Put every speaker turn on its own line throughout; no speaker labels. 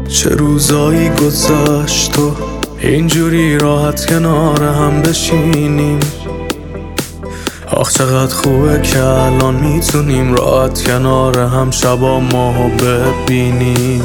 چه روزایی گذشت تو اینجوری راحت کنار هم بشینیم. آخ چقدر خوبه که الان میتونیم راحت کنار هم شبا ماهو ببینیم.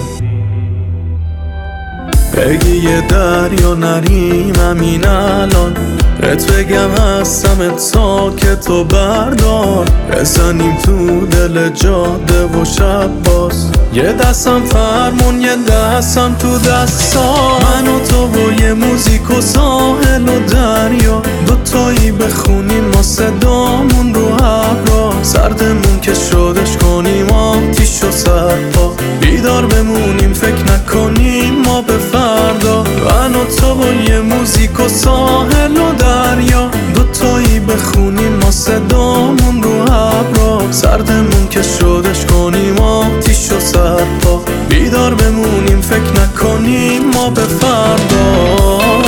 بگی یه دریا نریم همین الان، بهت بگم هستم تا که تو بردار. بزنیم تو دل جاده و شب باز، یه دستم فرمون یه دستم تو دستا. من و تو و یه موزیک و ساحل و دریا، دوتایی بخونیم ما صدامون رو ابرا. سردمون که شدش کنیم آتیش و سرپا، بیدار بمونیم فکر نکنیم ما به فردا. من و تو و یه موزیک و ساحل و دریا، دوتایی بخونیم ما صدامون رو ابرا. سردمون که شدش کنیم آتیش و سرپا، بیدار بمونیم فکر نکنیم ما به فردا.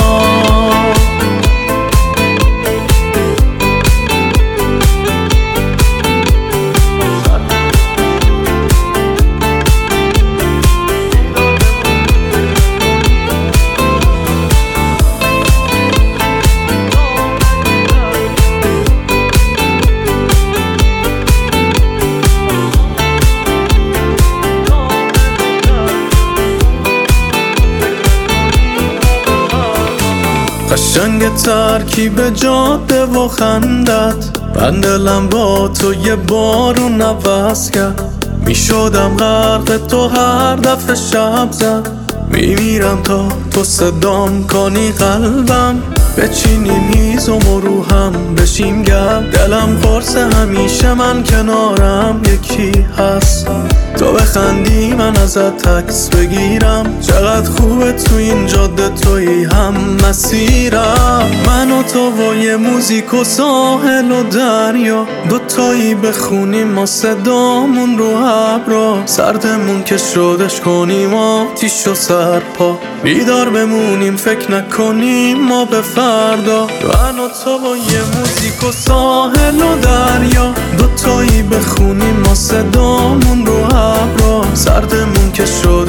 قشنگ ترکیب جاده و خندت، من دلم با تو یه بارون عوض کرد. میشدم غرق تو هر دفعه شب زد، میمیرم تا تو صدام کنی قلبم. بچینیم هیزم و رو هم بشیم گرم، دلم قرصه همیشه من کنارم یکی هست. تو بخندی من ازت عکس بگیرم، چقدر خوبه تو این جاده تویی هم مسیرم. من و تو و یه موزیک و ساحل و دریا، دوتایی بخونیم ما صدامون رو ابرا. سردمون که شدش کنیم آتیش و سرپا، بیدار بمونیم فکر نکنیم ما به فردا. من و تو و یه موزیک و ساحل و دریا، دوتایی بخونیم ما صدامون رو ابرا. سردمون که شد